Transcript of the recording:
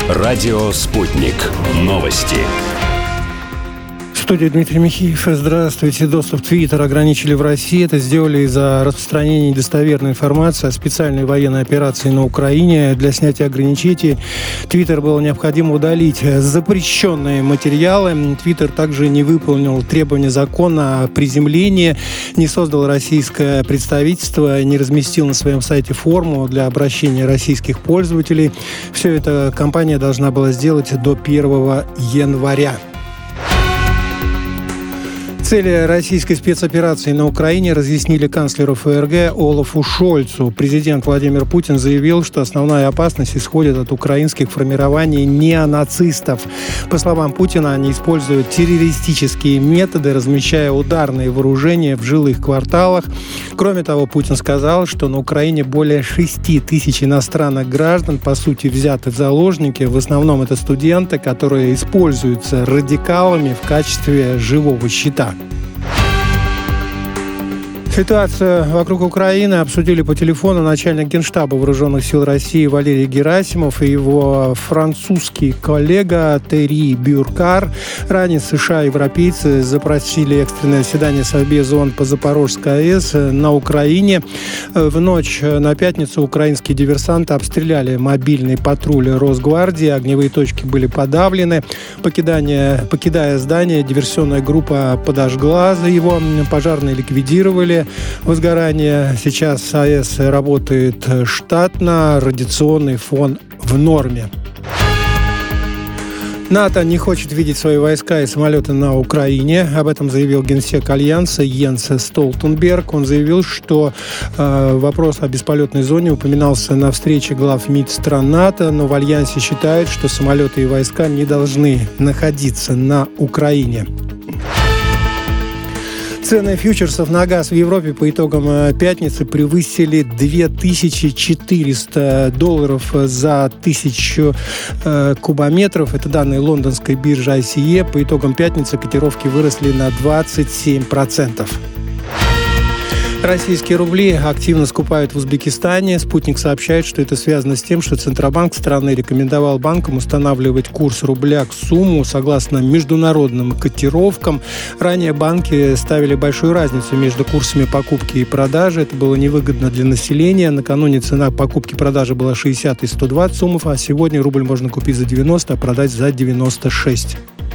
Радио «Спутник». Новости. В студии Дмитрий Михеев. Здравствуйте. Доступ в Твиттер ограничили в России. Это сделали из-за распространения недостоверной информации о специальной военной операции на Украине. Для снятия ограничений Твиттер было необходимо удалить запрещенные материалы. Твиттер также не выполнил требования закона о приземлении, не создал российское представительство, не разместил на своем сайте форму для обращения российских пользователей. Все это компания должна была сделать до 1 января. Цели российской спецоперации на Украине разъяснили канцлеру ФРГ Олафу Шольцу. Президент Владимир Путин заявил, что основная опасность исходит от украинских формирований неонацистов. По словам Путина, они используют террористические методы, размещая ударные вооружения в жилых кварталах. Кроме того, Путин сказал, что на Украине более 6 тысяч иностранных граждан, по сути, взяты в заложники. В основном это студенты, которые используются радикалами в качестве живого щита. Ситуацию вокруг Украины обсудили по телефону начальник Генштаба Вооруженных сил России Валерий Герасимов и его французский коллега Терри Бюркар. Ранее США и европейцы запросили экстренное заседание Совбеза ООН по Запорожской АЭС на Украине. В ночь на пятницу украинские диверсанты обстреляли мобильный патруль Росгвардии. Огневые точки были подавлены. Покидая здание, диверсионная группа подожгла его. Пожарные ликвидировали возгорание. Сейчас АЭС работает штатно, радиационный фон в норме. НАТО не хочет видеть свои войска и самолеты на Украине. Об этом заявил генсек Альянса Йенс Столтенберг. Он заявил, что вопрос о бесполетной зоне упоминался на встрече глав МИД стран НАТО, но в Альянсе считают, что самолеты и войска не должны находиться на Украине. Цены фьючерсов на газ в Европе по итогам пятницы превысили $2400 за 1000 кубометров. Это данные лондонской биржи ICE. По итогам пятницы котировки выросли на 27%. Российские рубли активно скупают в Узбекистане. «Спутник» сообщает, что это связано с тем, что Центробанк страны рекомендовал банкам устанавливать курс рубля к сумму согласно международным котировкам. Ранее банки ставили большую разницу между курсами покупки и продажи. Это было невыгодно для населения. Накануне цена покупки и продажи была 60 и 120 сомов, а сегодня рубль можно купить за 90, а продать за 96.